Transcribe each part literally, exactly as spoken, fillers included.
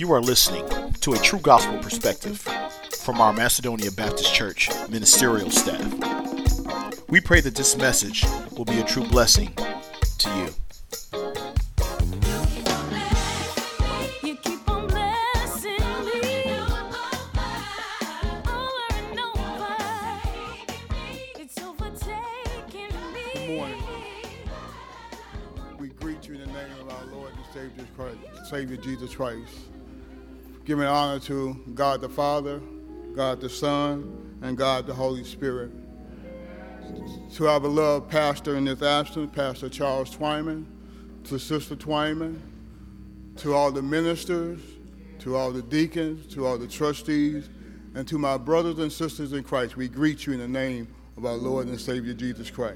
You are listening to a true gospel perspective from our Macedonia Baptist Church ministerial staff. We pray that this message will be a true blessing to you. Good morning. We greet you in the name of our Lord and Savior Christ, Savior Jesus Christ. Giving honor to God the Father, God the Son, and God the Holy Spirit. To our beloved pastor in his absence, Pastor Charles Twyman, to Sister Twyman, to all the ministers, to all the deacons, to all the trustees, and to my brothers and sisters in Christ, we greet you in the name of our Lord and Savior Jesus Christ.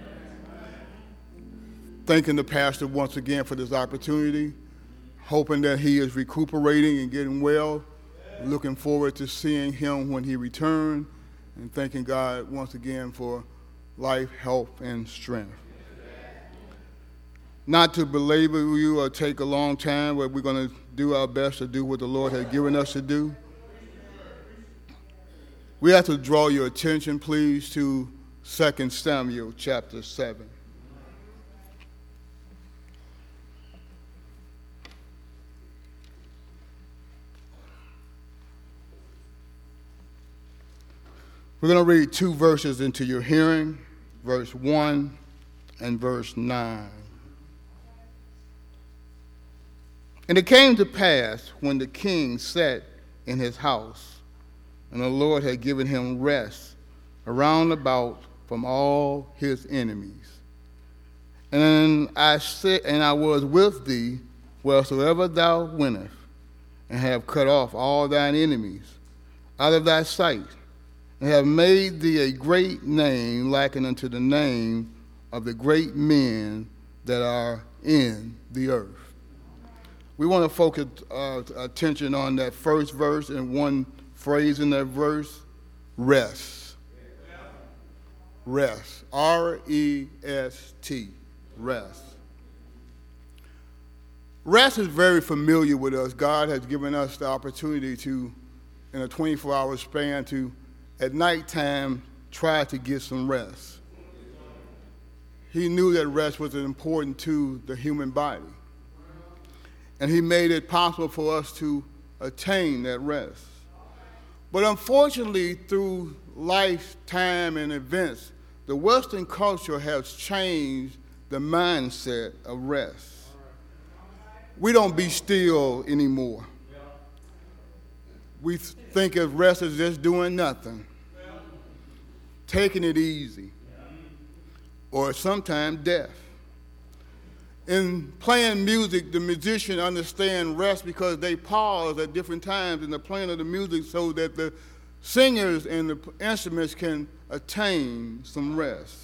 Thanking the pastor once again for this opportunity, hoping that he is recuperating and getting well, looking forward to seeing him when he returns, and thanking God once again for life, health, and strength. Not to belabor you or take a long time, but we're going to do our best to do what the Lord has given us to do. We have to draw your attention, please, to Second Samuel chapter seven. We're going to read two verses into your hearing, verse one and verse nine. And it came to pass when the king sat in his house, and the Lord had given him rest around about from all his enemies. And I said, and I was with thee wheresoever thou wentest, and have cut off all thine enemies out of thy sight, and have made thee a great name, likened unto the name of the great men that are in the earth. We want to focus uh, attention on that first verse and one phrase in that verse, rest. Rest. R E S T. Rest. Rest is very familiar with us. God has given us the opportunity to, in a twenty-four hour span, to at nighttime, try to get some rest. He knew that rest was important to the human body. And he made it possible for us to attain that rest. But unfortunately, through life, time, and events, the Western culture has changed the mindset of rest. We don't be still anymore. We think of rest as just doing nothing, taking it easy, or sometimes death. In playing music, the musician understands rest because they pause at different times in the playing of the music so that the singers and the instruments can attain some rest.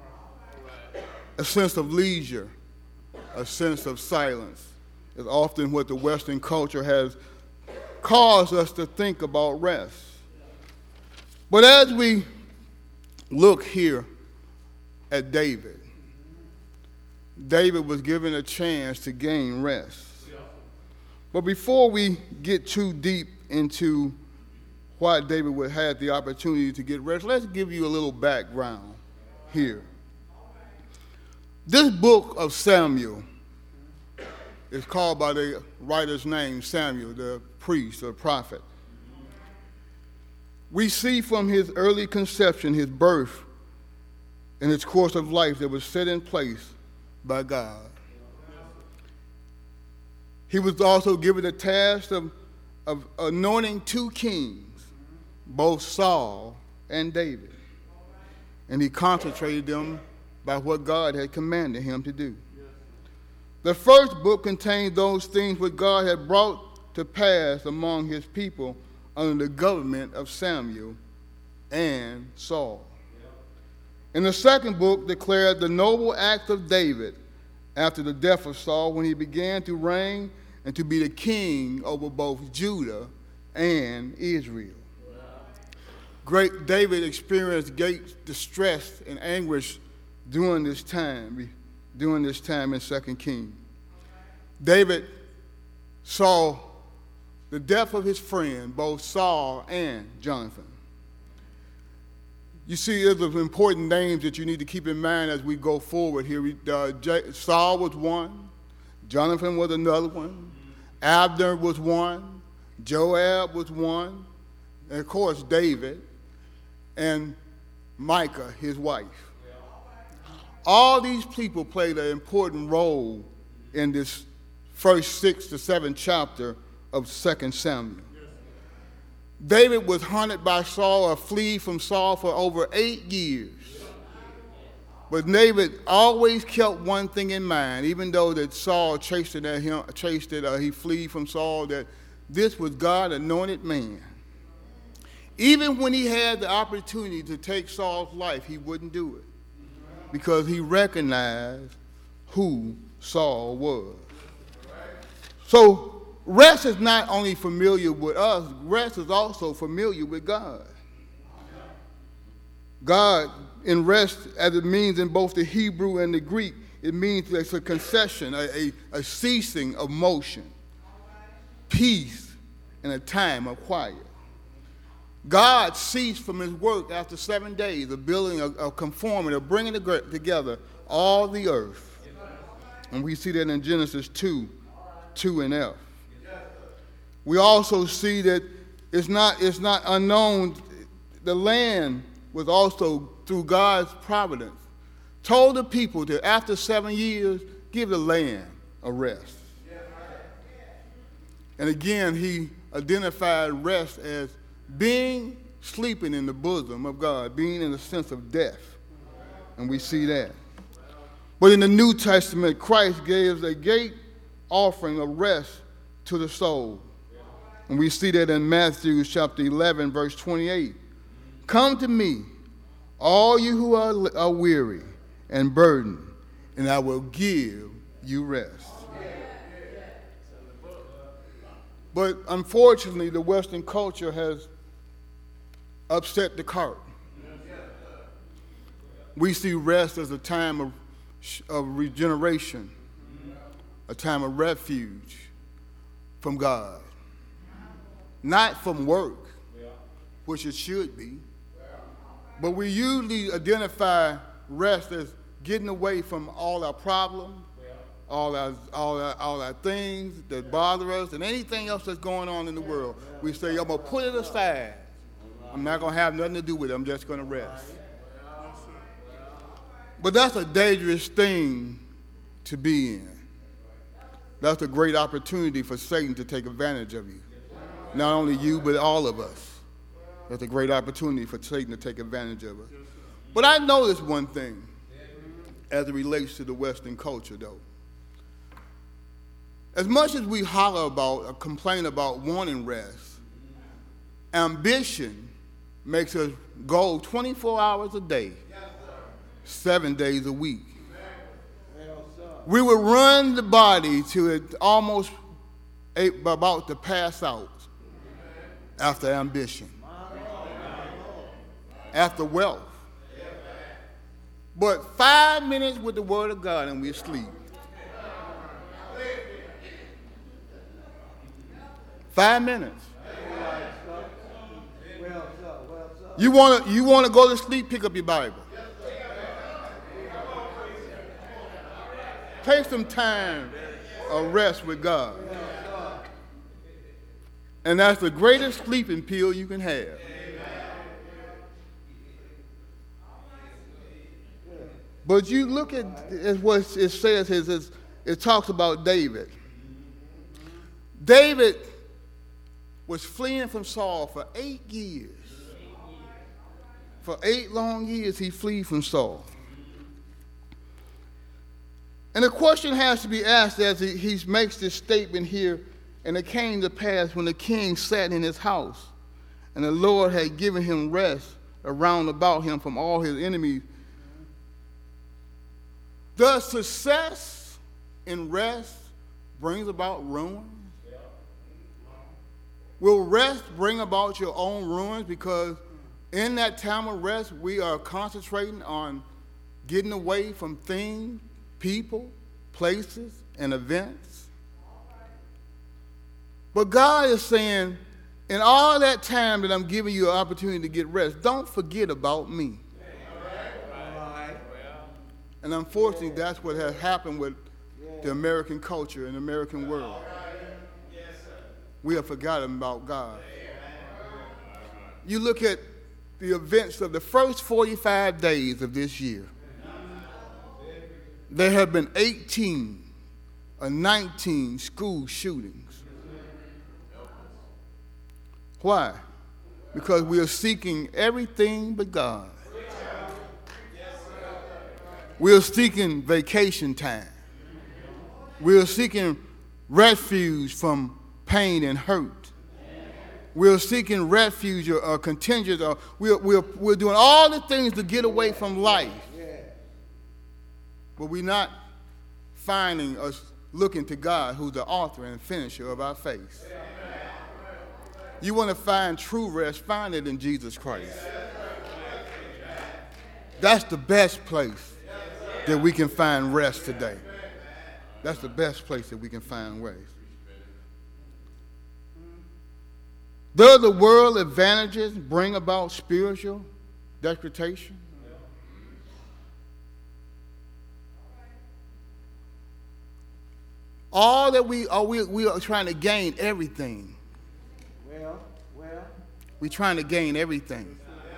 A sense of leisure, a sense of silence is often what the Western culture has caused us to think about rest. But as we look here at David, David was given a chance to gain rest. But before we get too deep into why David would have the opportunity to get rest, let's give you a little background here. This book of Samuel is called by the writer's name Samuel, the priest or prophet. We see from his early conception, his birth, and his course of life that was set in place by God. He was also given the task of, of anointing two kings, both Saul and David. And he concentrated them by what God had commanded him to do. The first book contained those things which God had brought to pass among his people under the government of Samuel and Saul. And the second book declared the noble acts of David after the death of Saul, when he began to reign and to be the king over both Judah and Israel. Great David experienced great distress and anguish during this time, during this time in Second Kings. David saw the death of his friend, both Saul and Jonathan. You see, there's some important names that you need to keep in mind as we go forward here. We, uh, J- Saul was one. Jonathan was another one. Abner was one. Joab was one. And, of course, David. And Micah, his wife. All these people played an important role in this first six to seven chapter of Second Samuel. David was hunted by Saul or fled from Saul for over eight years. But David always kept one thing in mind, even though that Saul chased it at him, chased it, uh, he fled from Saul, that this was God's anointed man. Even when he had the opportunity to take Saul's life, he wouldn't do it because he recognized who Saul was. So rest is not only familiar with us, rest is also familiar with God. God, in rest, as it means in both the Hebrew and the Greek, it means it's a concession, a, a, a ceasing of motion, peace, and a time of quiet. God ceased from his work after seven days of building, of, of conforming, of bringing together all the earth. And we see that in Genesis two, two and F. We also see that it's not, it's not unknown, the land was also, through God's providence, told the people that after seven years, give the land a rest. And again, he identified rest as being sleeping in the bosom of God, being in the sense of death. And we see that. But in the New Testament, Christ gives a great offering of rest to the soul. And we see that in Matthew chapter eleven, verse twenty-eight. Come to me, all you who are, are weary and burdened, and I will give you rest. But unfortunately, the Western culture has upset the cart. We see rest as a time of, of regeneration, a time of refuge from God. Not from work, which it should be. But we usually identify rest as getting away from all our problems, all our, all our, all our things that bother us, and anything else that's going on in the world. We say, I'm going to put it aside. I'm not going to have nothing to do with it. I'm just going to rest. But that's a dangerous thing to be in. That's a great opportunity for Satan to take advantage of you. Not only you, but all of us. That's a great opportunity for Satan to take advantage of us. But I noticed one thing as it relates to the Western culture, though. As much as we holler about or complain about wanting rest, ambition makes us go twenty-four hours a day, seven days a week. We would run the body to it almost about to pass out after ambition, after wealth. But five minutes with the Word of God and we're asleep. Five minutes. You want to you want to go to sleep, pick up your Bible. Take some time of rest with God. And that's the greatest sleeping pill you can have. But you look at, at what it says, is it talks about David. David was fleeing from Saul for eight years. For eight long years, he fled from Saul. And the question has to be asked as he, he makes this statement here, and it came to pass when the king sat in his house, and the Lord had given him rest around about him from all his enemies. Does success in rest brings about ruin? Will rest bring about your own ruins? Because in that time of rest, we are concentrating on getting away from things, people, places, and events. But God is saying, in all that time that I'm giving you an opportunity to get rest, don't forget about me. And unfortunately, that's what has happened with the American culture and the American world. We have forgotten about God. You look at the events of the first forty-five days of this year. There have been eighteen or nineteen school shootings. Why? Because we are seeking everything but God. We are seeking vacation time. We are seeking refuge from pain and hurt. We are seeking refuge or, or contingent. Or we're, we're, we're doing all the things to get away from life. But we're not finding us looking to God, who's the author and finisher of our faith. You want to find true rest, find it in Jesus Christ. That's the best place that we can find rest today. That's the best place that we can find rest. Does the world advantages bring about spiritual degradation? All that we are, we, we are trying to gain everything. Well, well. We're trying to gain everything.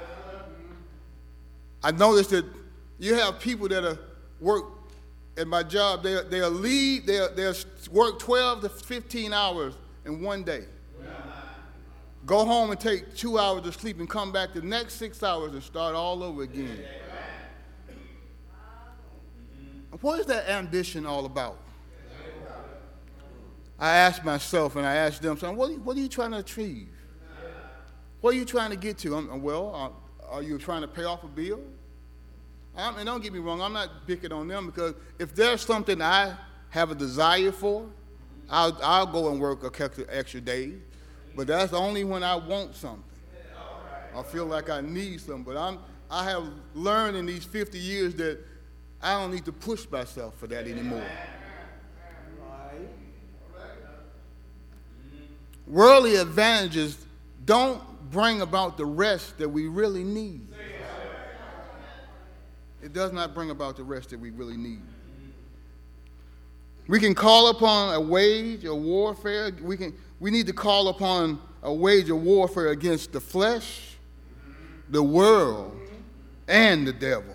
I noticed that you have people that are work at my job, they they'll leave, they'll, they'll work twelve to fifteen hours in one day. Go home and take two hours of sleep and come back the next six hours and start all over again. What is that ambition all about? I asked myself and I asked them, son, what, are you, what are you trying to achieve? What are you trying to get to? I'm, well, uh, are you trying to pay off a bill? I'm, and don't get me wrong, I'm not picking on them, because if there's something I have a desire for, I'll, I'll go and work a couple extra days. But that's only when I want something. I feel like I need something. But I'm, I have learned in these fifty years that I don't need to push myself for that anymore. Worldly advantages don't bring about the rest that we really need. It does not bring about the rest that we really need. We can call upon a wage of warfare. We can. We need to call upon a wage of warfare against the flesh, the world, and the devil.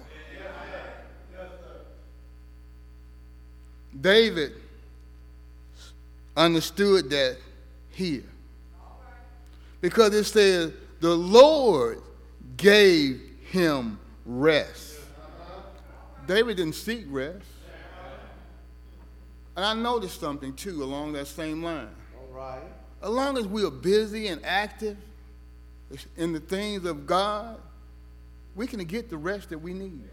David understood that here, because it says the Lord gave him rest. David didn't seek rest. And I noticed something too along that same line. All right. As long as we are busy and active in the things of God, we can get the rest that we need.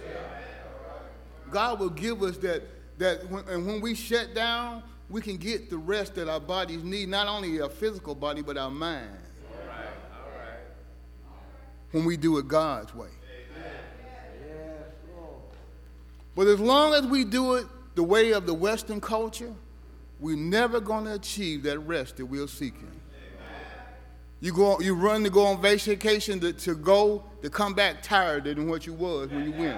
God will give us that, that when, and when we shut down, we can get the rest that our bodies need, not only our physical body, but our mind. All right. All right. When we do it God's way. But as long as we do it the way of the Western culture, we're never going to achieve that rest that we're seeking. You go, you run to go on vacation to, to go to come back tired than what you was when you went.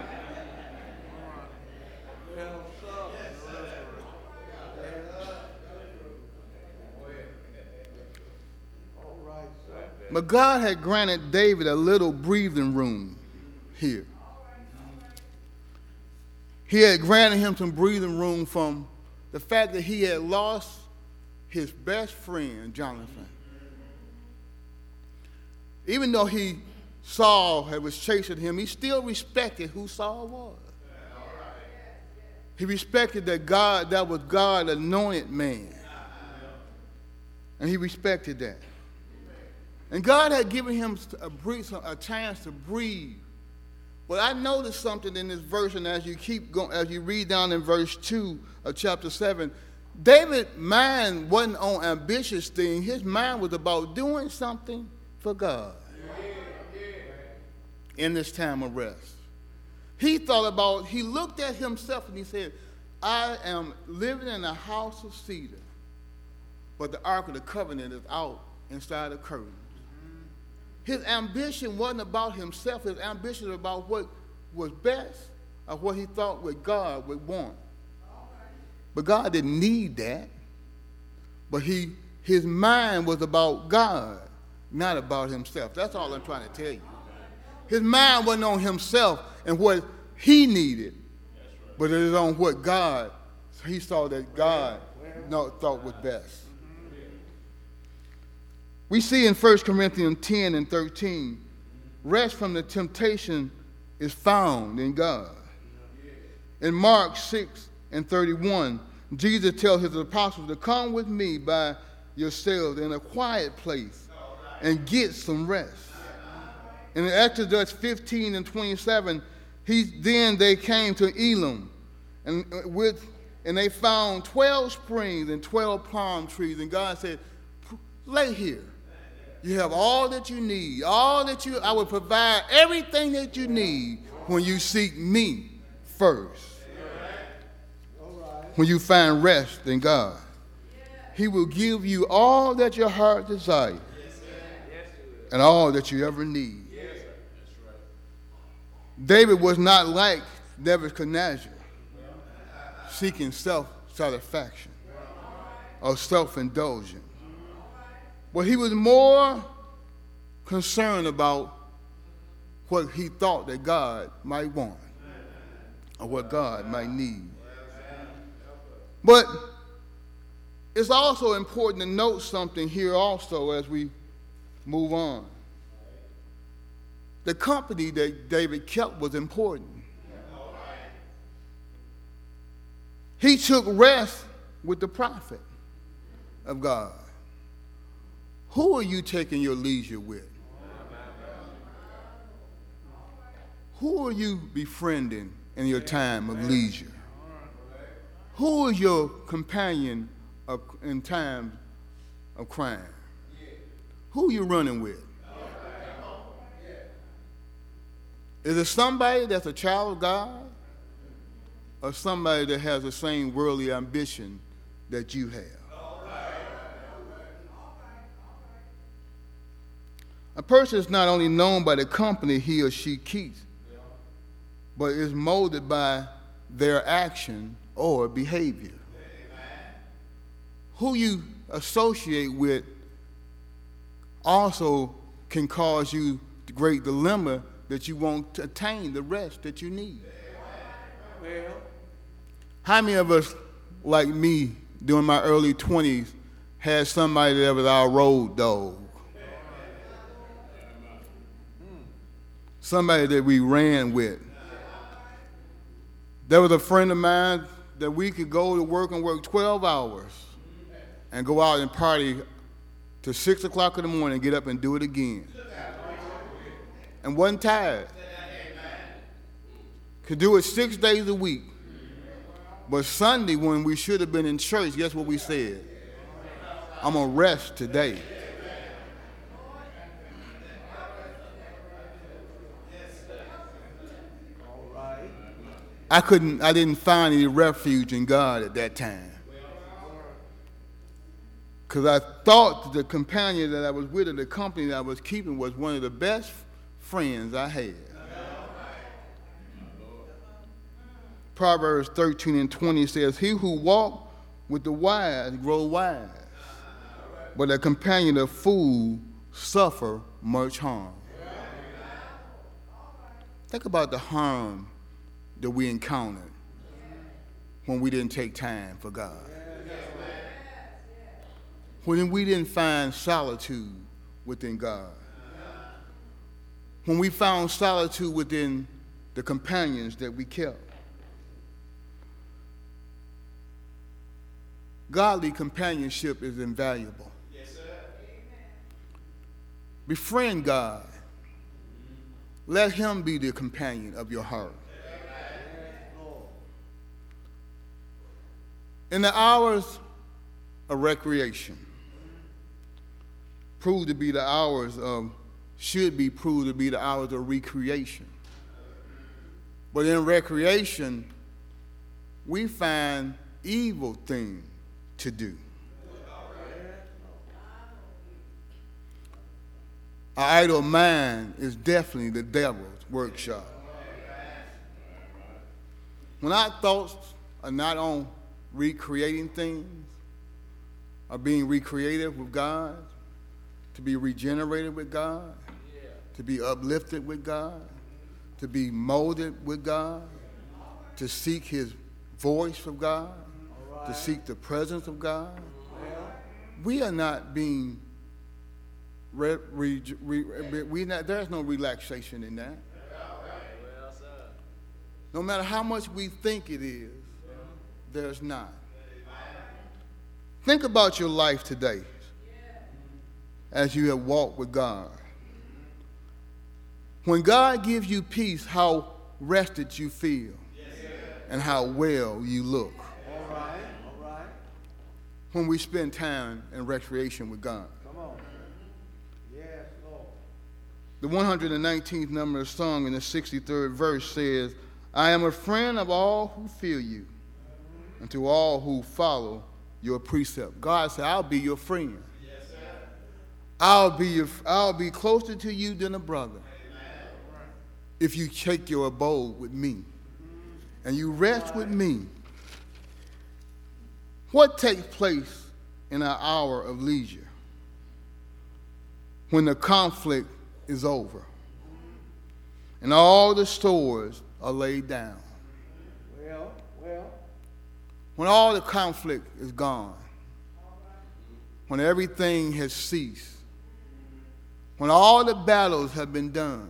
But God had granted David a little breathing room here. He had granted him some breathing room from the fact that he had lost his best friend, Jonathan. Even though he, Saul had was chasing him, he still respected who Saul was. He respected that God, that was God's anointed man. And he respected that. And God had given him a, breathe, a chance to breathe. But I noticed something in this verse, and as you keep going, as you read down in verse two of chapter seven, David's mind wasn't on ambitious things. His mind was about doing something for God in this time of rest. He thought about, he looked at himself and he said, I am living in a house of cedar. but the Ark of the Covenant is out inside the curtain. His ambition wasn't about himself. His ambition was about what was best or what he thought what God would want. But God didn't need that. But he, his mind was about God, not about himself. That's all I'm trying to tell you. His mind wasn't on himself and what he needed, but it was on what God, he saw that God thought was best. We see in First Corinthians ten and thirteen, rest from the temptation is found in God. In Mark six and thirty-one, Jesus tells his apostles to come with me by yourselves in a quiet place and get some rest. In Exodus fifteen and twenty-seven, he, then they came to Elim, and with and they found twelve springs and twelve palm trees, and God said, lay here. You have all that you need, all that you, I will provide everything that you need when you seek me first. When you find rest in God. He will give you all that your heart desires and all that you ever need. David was not like Nebuchadnezzar, seeking self-satisfaction or self-indulgence. But he was more concerned about what he thought that God might want or what God might need. But it's also important to note something here also as we move on. The company that David kept was important. He took rest with the prophet of God. Who are you taking your leisure with? Who are you befriending in your time of leisure? Who is your companion of, in times of crime? Who are you running with? Is it somebody that's a child of God or somebody that has the same worldly ambition that you have? A person is not only known by the company he or she keeps, but is molded by their action or behavior. Who you associate with also can cause you the great dilemma that you won't attain the rest that you need. Well, how many of us, like me, during my early twenties, had somebody that was our road dog? Somebody that we ran with. There was a friend of mine that we could go to work and work twelve hours and go out and party till six o'clock in the morning and get up and do it again. And wasn't tired. Could do it six days a week. But Sunday, when we should have been in church, guess what we said? I'm going to rest today. I couldn't, I didn't find any refuge in God at that time. Because I thought the companion that I was with or the company that I was keeping was one of the best friends I had. Proverbs thirteen and twenty says, he who walks with the wise grow wise, but a companion of fools suffer much harm. Think about the harm that we encountered when we didn't take time for God. When we didn't find solitude within God. When we found solitude within the companions that we kept. Godly companionship is invaluable. Yes, sir. Befriend God. Let him be the companion of your heart. In the hours of recreation, proved to be the hours of, should be proved to be the hours of recreation. But in recreation, we find evil things to do. Our idle mind is definitely the devil's workshop. When our thoughts are not on recreating things, or being recreated with God, to be regenerated with God, to be uplifted with God, to be molded with God, to seek his voice from God, to seek the presence of God, we are not being, re, re, re, we not, there's no relaxation in that. No matter how much we think it is, there's not. Think about your life today as you have walked with God. When God gives you peace, how rested you feel and how well you look. All right, all right. When we spend time in recreation with God. Come on. Yes, Lord. The one hundred nineteenth number of the song in the sixty-third verse says, I am a friend of all who fear you, and to all who follow your precept. God said, I'll be your friend. Yes, sir. I'll be your, I'll be closer to you than a brother. Amen. If you take your abode with me and you rest with me. What takes place in our hour of leisure when the conflict is over and all the stores are laid down? Well, well. When all the conflict is gone, when everything has ceased, when all the battles have been done,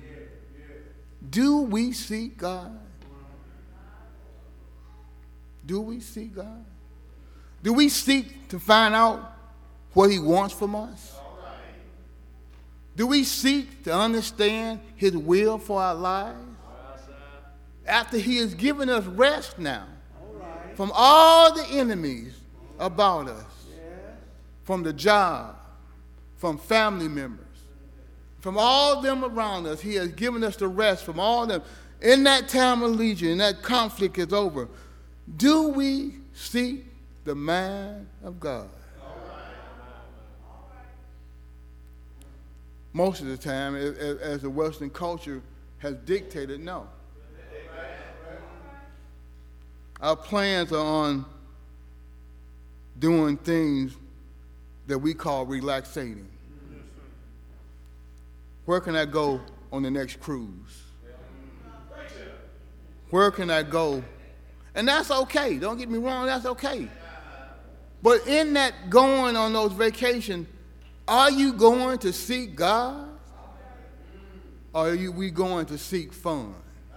do we seek God? Do we seek God? Do we seek to find out what he wants from us? Do we seek to understand his will for our lives? After he has given us rest now from all the enemies about us, from the job, from family members, from all them around us, he has given us the rest from all them. In that time of leisure, and that conflict is over, do we seek the mind of God? Most of the time, as the Western culture has dictated, no. Our plans are on doing things that we call relaxating. Where can I go on the next cruise? Where can I go? And that's okay. Don't get me wrong, that's okay. But in that going on those vacations, are you going to seek God? Or are you, we going to seek fun?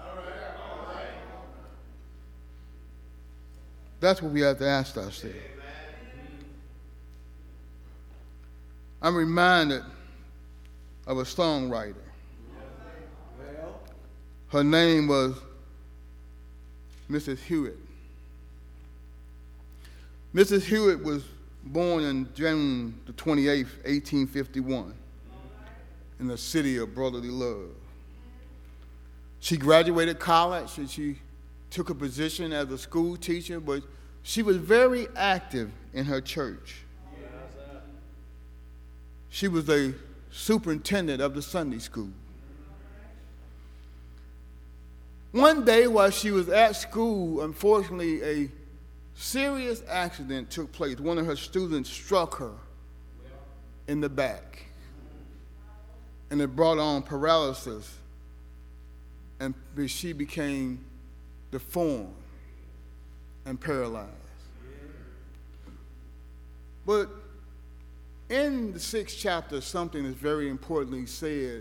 That's what we have to ask ourselves. I'm reminded of a songwriter. Her name was Missus Hewitt. Missus Hewitt was born on June the twenty-eighth, eighteen fifty-one, in the city of brotherly love. She graduated college and she took a position as a school teacher, but she was very active in her church. She was a superintendent of the Sunday school. One day while she was at school, unfortunately, a serious accident took place. One of her students struck her in the back, and it brought on paralysis, and she became deformed and paralyzed. But in the sixth chapter, something is very importantly said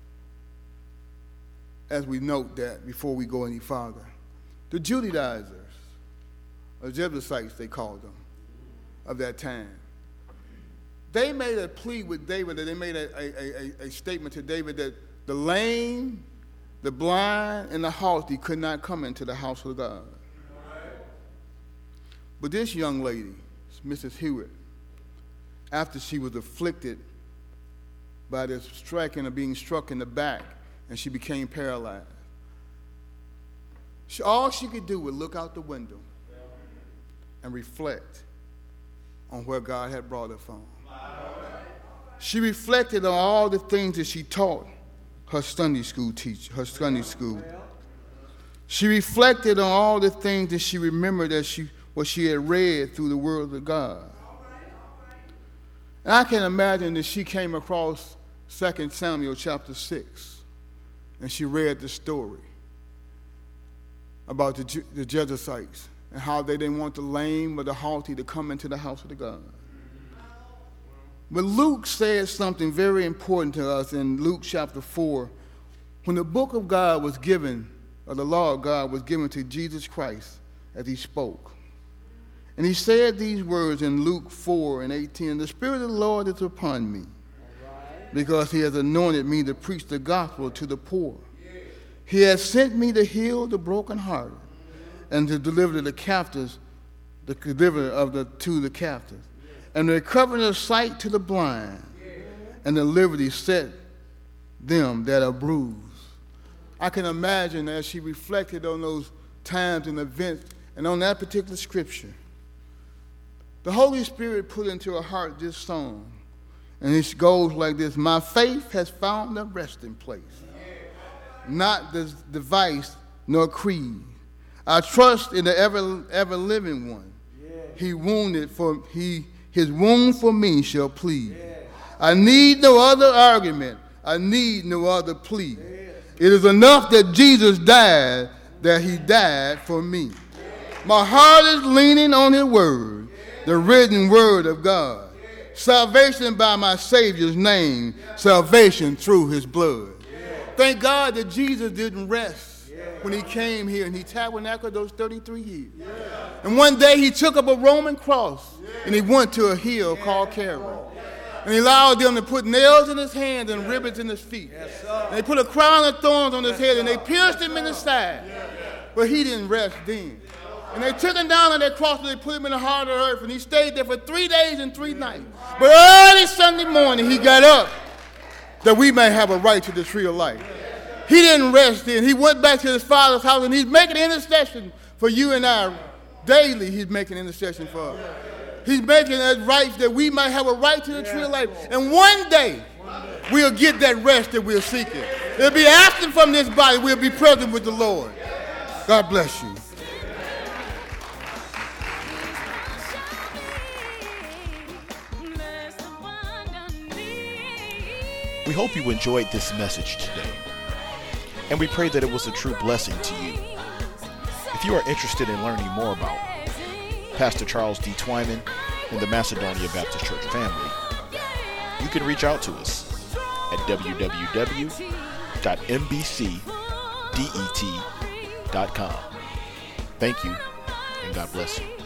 as we note that before we go any farther. The Judaizers, or Jebusites they called them, of that time, they made a plea with David, that they made a, a, a, a statement to David that the lame, the blind, and the haughty could not come into the house of God. But this young lady, Missus Hewitt, after she was afflicted by this striking of being struck in the back, and she became paralyzed, she, all she could do was look out the window and reflect on where God had brought her from. she reflected on all the things that she taught her Sunday school teacher, her Sunday school. She reflected on all the things that she remembered that she what she had read through the Word of God. And I can imagine that she came across Second Samuel chapter six, and she read the story about the, Je- the Jebusites and how they didn't want the lame or the haughty to come into the house of the God. But Luke said something very important to us in Luke chapter four. When the book of God was given, or the law of God was given to Jesus Christ as he spoke. And he said these words in Luke four and eighteen, "The Spirit of the Lord is upon me, because he has anointed me to preach the gospel to the poor. He has sent me to heal the brokenhearted and to deliver the captives, the deliverer of the to the captives, and the recovering of sight to the blind, and the liberty set them that are bruised." I can imagine as she reflected on those times and events and on that particular scripture, the Holy Spirit put into her heart this song. And it goes like this: "My faith has found a resting place, not the device nor creed. I trust in the ever ever living one. He wounded for he his wound for me shall plead. I need no other argument. I need no other plea. It is enough that Jesus died, that he died for me. My heart is leaning on his word, the written word of God. Salvation by my Savior's name, salvation through his blood." Thank God that Jesus didn't rest when he came here and he tabernacled those thirty-three years. And one day he took up a Roman cross and he went to a hill called Calvary. And he allowed them to put nails in his hands and ribbons in his feet. And they put a crown of thorns on his head and they pierced him in the side. But he didn't rest then. And they took him down on that cross and they put him in the heart of the earth. And he stayed there for three days and three nights. But early Sunday morning he got up that we may have a right to the tree of life. He didn't rest then. He went back to his Father's house and he's making intercession for you and I. Daily he's making intercession for us. He's making it right that we might have a right to the tree of life. And one day, we'll get that rest that we're seeking. It'll be absent from this body. We'll be present with the Lord. God bless you. We hope you enjoyed this message today, and we pray that it was a true blessing to you. If you are interested in learning more about Pastor Charles D. Twyman and the Macedonia Baptist Church family, you can reach out to us at w w w dot m b c det dot com. Thank you, and God bless you.